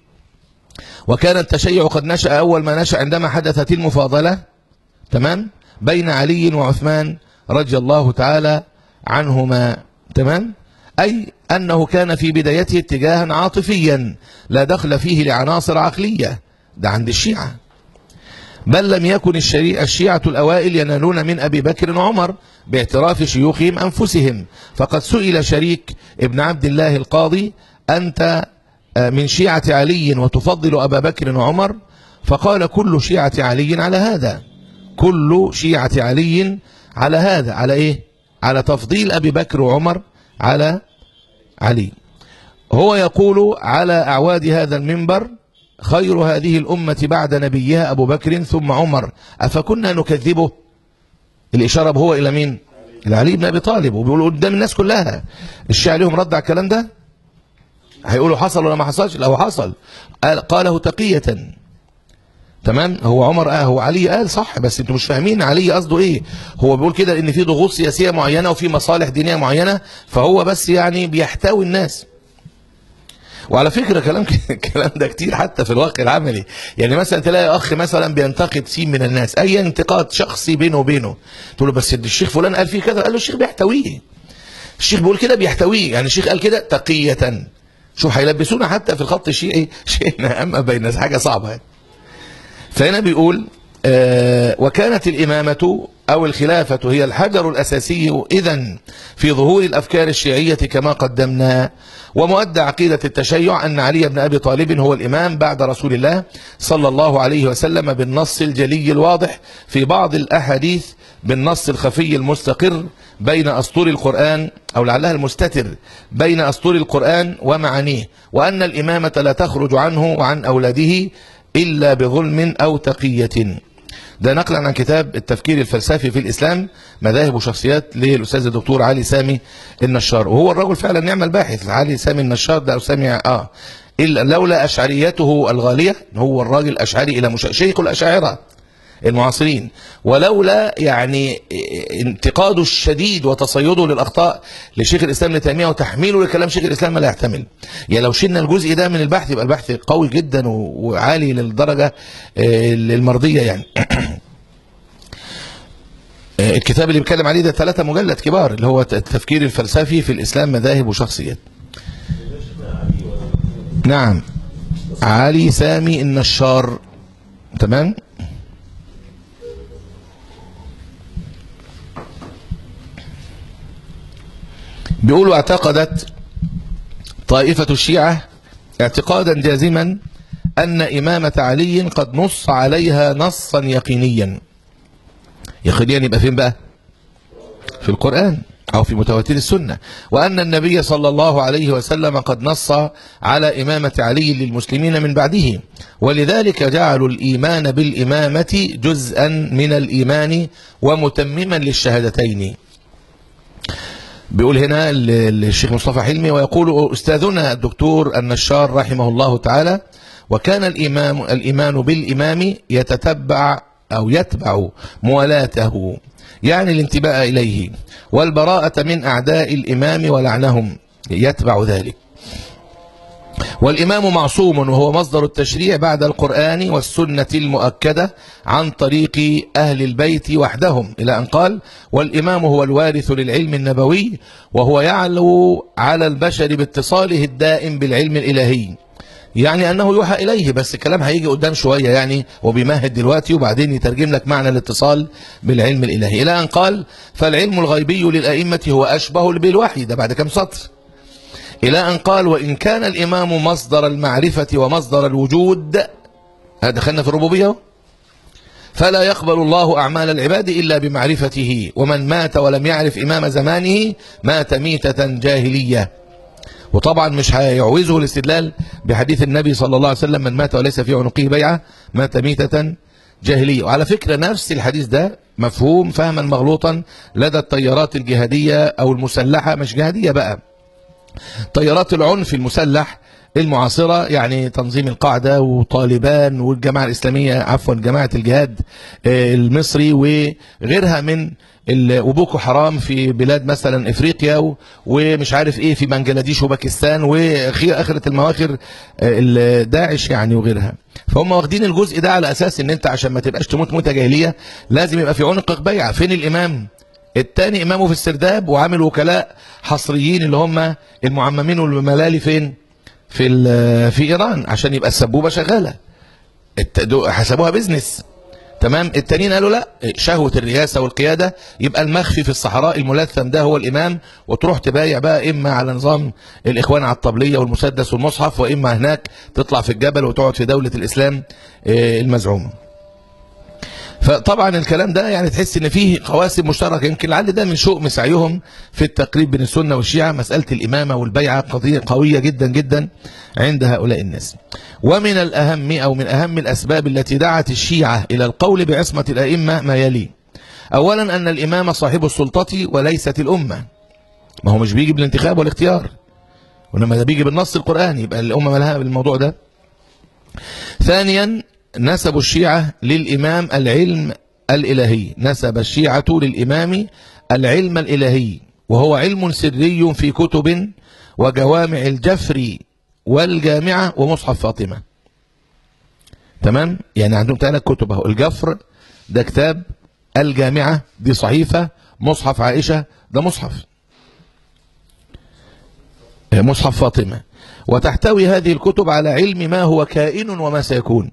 وكان التشيع قد نشأ أول ما نشأ عندما حدثت المفاضلة تمام بين علي وعثمان رضي الله تعالى عنهما. تمام، أي أنه كان في بدايته اتجاها عاطفيا لا دخل فيه لعناصر عقلية، ده عند الشيعة. بل لم يكن الشيعة الأوائل ينالون من أبي بكر وعمر باعتراف شيوخهم أنفسهم. فقد سئل شريك ابن عبد الله القاضي: أنت من شيعة علي وتفضل أبا بكر وعمر؟ فقال: كل شيعة علي على هذا، كل شيعة علي على هذا. على إيه؟ على تفضيل أبي بكر وعمر على علي. هو يقول على أعواد هذا المنبر: خير هذه الأمة بعد نبيها أبو بكر ثم عمر، أفكنا نكذبه؟ الإشارة هو إلى مين؟ إلى علي بن أبي طالب. وبيقولوا قدام الناس كلها. الشيعة لهم رد على الكلام ده؟ هيقولوا حصل ولا ما حصلش؟ لو حصل قال قاله تقية. تمام، هو عمر آه هو علي قال صح، بس انتوا مش فاهمين علي قصده ايه. هو بيقول كده ان في ضغوط سياسية معينة وفي مصالح دينية معينة، فهو بس يعني بيحتوي الناس. وعلى فكرة كلام الكلام ده كتير حتى في الواقع العملي. يعني مثلا تلاقي اخ مثلا بينتقد سين من الناس، اي انتقاد شخصي بينه وبينه، تقول له بس الشيخ فلان قال فيه كذا، قال له الشيخ بيحتويه، الشيخ بيقول كده بيحتويه، يعني الشيخ قال كده تقية. شوف هيلبسونا حتى في الخط الشيعي شيء أما بين حاجة صعبة يعني. فهنا بيقول آه وكانت الإمامة أو الخلافة هي الحجر الأساسي إذن في ظهور الأفكار الشيعية كما قدمنا. ومؤدى عقيدة التشيع أن علي بن أبي طالب هو الإمام بعد رسول الله صلى الله عليه وسلم بالنص الجلي الواضح في بعض الأحاديث بالنص الخفي المستقر بين أسطور القرآن أو لعلها المستتر بين أسطور القرآن ومعانيه، وأن الإمامة لا تخرج عنه وعن أولاده إلا بظلم أو تقية. ده نقلا عن كتاب التفكير الفلسفي في الإسلام مذاهب وشخصيات للأستاذ الدكتور علي سامي النشار، وهو الرجل فعلا نعم الباحث. علي سامي النشار ده أو سامي آه إلا لولا أشعريته الغالية، هو الراجل أشعري إلى مش... شيخ الأشاعرة المعاصرين، ولولا يعني انتقاده الشديد وتصيده للأخطاء لشيخ الإسلام ابن تيمية وتحميله لكلام شيخ الإسلام ما لا يحتمل. يعني لو شلنا الجزء ده من البحث يبقى البحث قوي جدا وعالي للدرجة المرضية يعني. الكتاب اللي بيتكلم عليه ده ثلاثة مجلد كبار اللي هو التفكير الفلسفي في الإسلام مذاهب وشخصيات. نعم علي سامي النشار. تمام. بيقولوا اعتقدت طائفة الشيعة اعتقادا جازما أن إمامة علي قد نص عليها نصا يقينيا. يقينيا يبقى فين بقى؟ في القرآن أو في متواتر السنة. وأن النبي صلى الله عليه وسلم قد نص على إمامة علي للمسلمين من بعده، ولذلك جعلوا الإيمان بالإمامة جزءا من الإيمان ومتمما للشهادتين. بيقول هنا الشيخ مصطفى حلمي ويقول أستاذنا الدكتور النشار رحمه الله تعالى: وكان الإمام الإيمان بالإمام يتتبع أو يتبع موالاته، يعني الانتباء إليه، والبراءة من أعداء الإمام ولعنهم يتبع ذلك. والإمام معصوم وهو مصدر التشريع بعد القرآن والسنة المؤكدة عن طريق أهل البيت وحدهم، إلى أن قال: والإمام هو الوارث للعلم النبوي وهو يعلو على البشر باتصاله الدائم بالعلم الإلهي. يعني أنه يوحى إليه، بس الكلام هيجي قدام شوية يعني وبيمهد دلوقتي وبعدين يترجم لك معنى الاتصال بالعلم الإلهي، إلى أن قال: فالعلم الغيبي للأئمة هو أشبه بالوحي. ده بعد كم سطر، إلى أن قال: وإن كان الإمام مصدر المعرفة ومصدر الوجود، هذا دخلنا في الربوبية، فلا يقبل الله أعمال العباد إلا بمعرفته، ومن مات ولم يعرف إمام زمانه مات ميتة جاهلية. وطبعا مش هيعوزه الاستدلال بحديث النبي صلى الله عليه وسلم: من مات وليس في عنقه بيعة مات ميتة جاهلية. وعلى فكرة نفس الحديث ده مفهوم فهما مغلوطا لدى التيارات الجهادية أو المسلحة، مش جهادية بقى، تيارات العنف المسلح المعاصرة، يعني تنظيم القاعدة وطالبان والجماعة الإسلامية عفوا جماعة الجهاد المصري وغيرها من وبوكو حرام في بلاد مثلا افريقيا ومش عارف ايه في بنجلاديش وباكستان واخرة المواخر داعش يعني وغيرها. فهم واخدين الجزء ده على اساس ان انت عشان ما تبقاش تموت موتة جاهلية لازم يبقى في عنقك بيعة. فين الامام التاني؟ امامه في السرداب وعامل وكلاء حصريين اللي هم المعممين والملالي فين؟ في في ايران عشان يبقى السبوبة شغالة، حسبوها بيزنس. تمام. التانيين قالوا لا، شهوة الرئاسة والقيادة يبقى المخفي في الصحراء الملثم ده هو الإمام، وتروح تبايع بقى إما على نظام الإخوان على الطبلية والمسدس والمصحف، وإما هناك تطلع في الجبل وتقعد في دولة الإسلام المزعومة. فطبعا الكلام ده يعني تحس ان فيه قواسم مشتركه، يمكن لعل ده من شؤم سعيهم في التقريب بين السنه والشيعه. مساله الامامه والبيعه قضيه قويه جدا جدا عند هؤلاء الناس. ومن الاهم او من اهم الاسباب التي دعت الشيعه الى القول بعصمه الائمه ما يلي: اولا ان الامام صاحب السلطه وليست الامه، ما هو مش بيجي بالانتخاب والاختيار، وانما ده بيجي بالنص القراني، يبقى الامه مالها بالموضوع ده. ثانيا نسب الشيعة للإمام العلم الإلهي، نسب الشيعة للإمام العلم الإلهي، وهو علم سري في كتب وجوامع الجفر والجامعة ومصحف فاطمة. تمام. يعني عندهم ثلاث كتب اهو: الجفر ده كتاب، الجامعة دي صحيفة، مصحف عائشة ده مصحف مصحف فاطمة. وتحتوي هذه الكتب على علم ما هو كائن وما سيكون،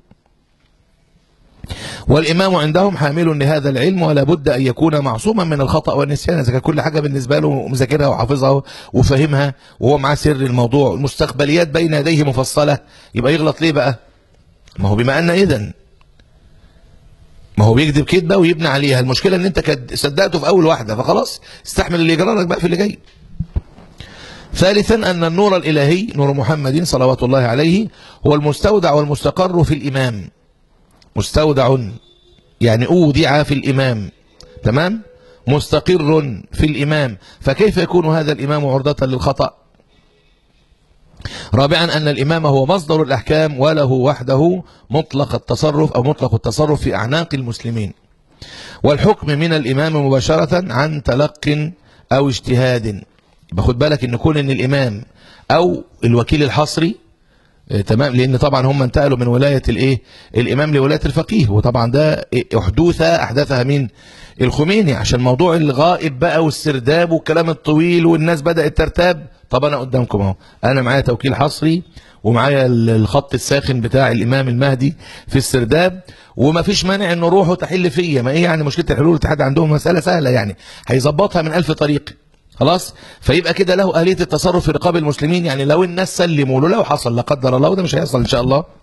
والإمام عندهم حامل لهذا العلم، ولا بد أن يكون معصوما من الخطأ والنسيان. إذا كان كل حاجة بالنسبة له مذاكرها وحافظها وفهمها وهو معاه سر الموضوع، المستقبليات بين يديه مفصلة، يبقى يغلط ليه بقى؟ ما هو بما أن إذن ما هو بيكذب كذبة ويبني عليها. المشكلة ان انت صدقته في اول واحدة، فخلاص استحمل اللي يجرى لك بقى في اللي جاي. ثالثا ان النور الالهي نور محمد صلوات الله عليه هو المستودع والمستقر في الامام. مستودع يعني اودع في الامام، تمام، مستقر في الامام، فكيف يكون هذا الامام عرضة للخطأ؟ رابعا أن الإمام هو مصدر الأحكام، وله وحده مطلق التصرف أو مطلق التصرف في أعناق المسلمين، والحكم من الإمام مباشرة عن تلق أو اجتهاد. باخد بالك إن كون إن الإمام أو الوكيل الحصري، تمام، لأن طبعا هم انتقلوا من ولاية الإيه الإمام لولاية الفقيه، وطبعا ده أحدوثة أحدثها مين؟ الخميني، عشان موضوع الغائب بقى والسرداب والكلام الطويل والناس بدأت ترتاب. طب أنا قدامكم أهو، أنا معايا توكيل حصري ومعايا الخط الساخن بتاع الإمام المهدي في السرداب، وما فيش مانع إنه روحه تحل فيا. ما إيه يعني مشكلة الحلول والاتحاد عندهم مسألة سهلة يعني، هيظبطها من ألف طريق. خلاص، فيبقى كده له آلية التصرف في رقاب المسلمين. يعني لو الناس سلموا له، لو حصل لا قدر الله، وده مش هيحصل إن شاء الله،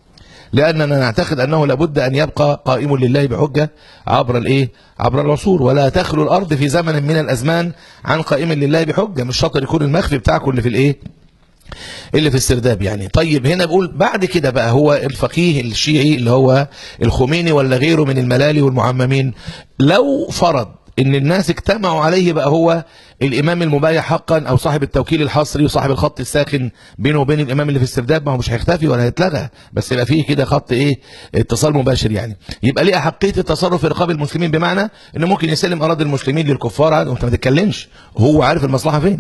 لأننا نعتقد أنه لابد أن يبقى قائم لله بحجة عبر الإيه؟ عبر العصور، ولا تخلو الأرض في زمن من الأزمان عن قائم لله بحجة. مش شرط يكون المخفي بتاعكم اللي في الإيه؟ اللي في السرداب يعني. طيب هنا بقول بعد كده بقى، هو الفقيه الشيعي اللي هو الخميني ولا غيره من الملالي والمعممين، لو فرض ان الناس اجتمعوا عليه بقى هو الامام المبايع حقا، او صاحب التوكيل الحصري وصاحب الخط الساخن بينه وبين الامام اللي في السرداب، ما هو مش هيختفي ولا هيتلغى، بس يبقى فيه كده خط ايه؟ اتصال مباشر يعني. يبقى ليه احقيه التصرف في رقاب المسلمين، بمعنى انه ممكن يسلم اراضي المسلمين للكفار وانت ما تتكلمش، هو عارف المصلحه فين.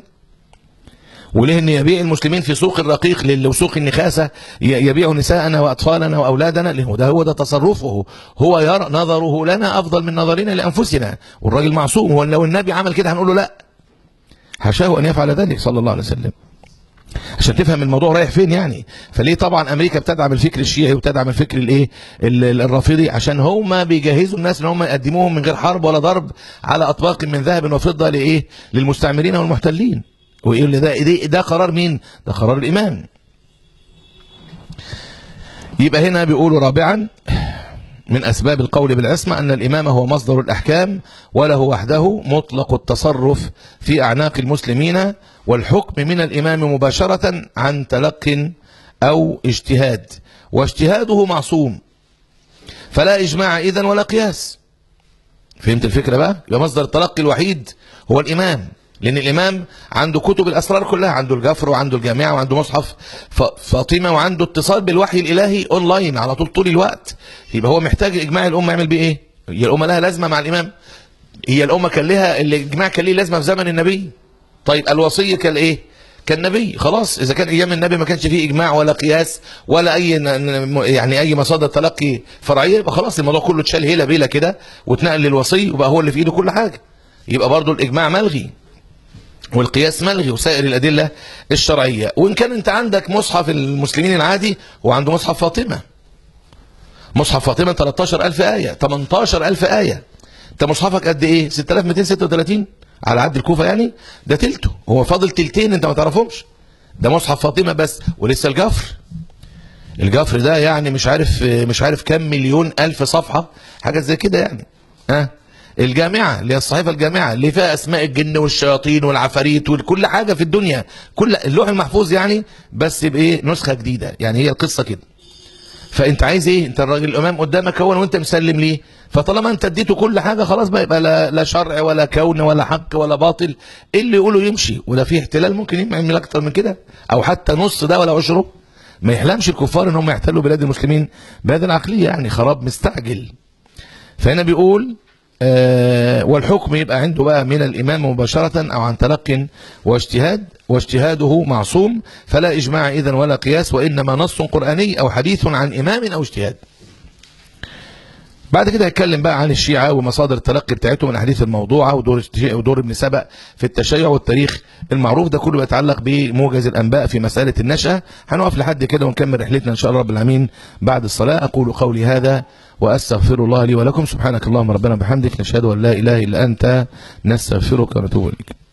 وليه ان يبيع المسلمين في سوق الرقيق وسوق النخاسه، يبيع نساءنا واطفالنا واولادنا، ليه؟ ده هو ده تصرفه، هو يرى نظره لنا افضل من نظرنا لانفسنا، والراجل معصوم. هو لو النبي عمل كده هنقول له لا، حاشاه ان يفعل ذلك صلى الله عليه وسلم. عشان تفهم الموضوع رايح فين يعني. فليه طبعا امريكا بتدعم الفكر الشيعي وتدعم الفكر الايه الرافضي؟ عشان هم بيجهزوا الناس ان هم يقدموهم من غير حرب ولا ضرب على اطباق من ذهب وفضه لايه؟ للمستعمرين والمحتلين. ويقول لي ده, ده ده قرار مين؟ ده قرار الامام. يبقى هنا بيقولوا رابعا من اسباب القول بالعصمه ان الامام هو مصدر الاحكام، وله وحده مطلق التصرف في اعناق المسلمين، والحكم من الامام مباشره عن تلق او اجتهاد، واجتهاده معصوم، فلا اجماع اذن ولا قياس. فهمت الفكره بقى؟ يبقى مصدر التلقي الوحيد هو الامام، لأن الإمام عنده كتب الأسرار كلها، عنده الجفر وعنده الجامعة وعنده مصحف فاطمة وعنده اتصال بالوحي الإلهي أونلاين على طول طول الوقت. يبقى هو محتاج إجماع الأمة يعمل بيه إيه؟ هي الأمة لها لازمة مع الإمام؟ هي الأمة كان لها الإجماع كان ليه لازمة في زمن النبي؟ طيب الوصية كان إيه؟ كان نبي. خلاص إذا كان أيام النبي ما كانش فيه إجماع ولا قياس ولا أي يعني أي مصادر تلقي فرعية، يبقى خلاص الموضوع كله اتشال هيلا بيلا كده واتنقل للوصي وبقى هو اللي في إيده كل حاجة. يبقى برضه الإجماع ملغي والقياس ملغي وسائر الأدلة الشرعية. وإن كان أنت عندك مصحف المسلمين العادي وعنده مصحف فاطمة، مصحف فاطمة ثلاثة عشر ألف آية، ثمانية عشر ألف آية، أنت مصحفك قد إيه؟ ستة آلاف ومئتين وستة وثلاثين على عد الكوفة يعني، ده تلته، هو فاضل تلتين أنت ما تعرفهمش. ده مصحف فاطمة بس، ولسه الجفر الجفر ده يعني مش عارف مش عارف كم مليون ألف صفحة، حاجة زي كده يعني. ها الجامعة اللي هي الصحيفة الجامعة اللي فيها أسماء الجن والشياطين والعفاريت وكل حاجة في الدنيا، كل اللوح المحفوظ يعني، بس بإيه؟ نسخة جديدة يعني. هي القصة كده. فأنت عايز إيه؟ أنت الراجل الإمام قدامك هو وأنت مسلم ليه، فطالما أنت اديته كل حاجة خلاص بقى يبقى لا, لا شرع ولا كون ولا حق ولا باطل، إيه اللي يقوله يمشي. ولا في احتلال ممكن يعمل أكتر من كده أو حتى نص ده ولا عشره؟ ما يحلمش الكفار إن هم يحتلوا بلاد المسلمين بهذه العقلية يعني، خراب مستعجل. فهنا بيقول آه والحكم يبقى عنده بقى من الإمام مباشرة أو عن تلق واجتهاد، واجتهاده معصوم، فلا إجماع إذن ولا قياس، وإنما نص قرآني أو حديث عن إمام أو اجتهاد. بعد كده هيتكلم بقى عن الشيعة ومصادر التلقي بتاعتهم من الاحاديث الموضوعه ودور ودور ابن سبأ في التشيع والتاريخ المعروف. ده كله بيتعلق بموجز الانباء في مساله النشأة. هنقف لحد كده ونكمل رحلتنا ان شاء الله رب العالمين بعد الصلاه. اقول قولي هذا واستغفر الله لي ولكم. سبحانك اللهم ربنا وبحمدك، نشهد ان لا اله الا انت، نستغفرك ونتوب اليك.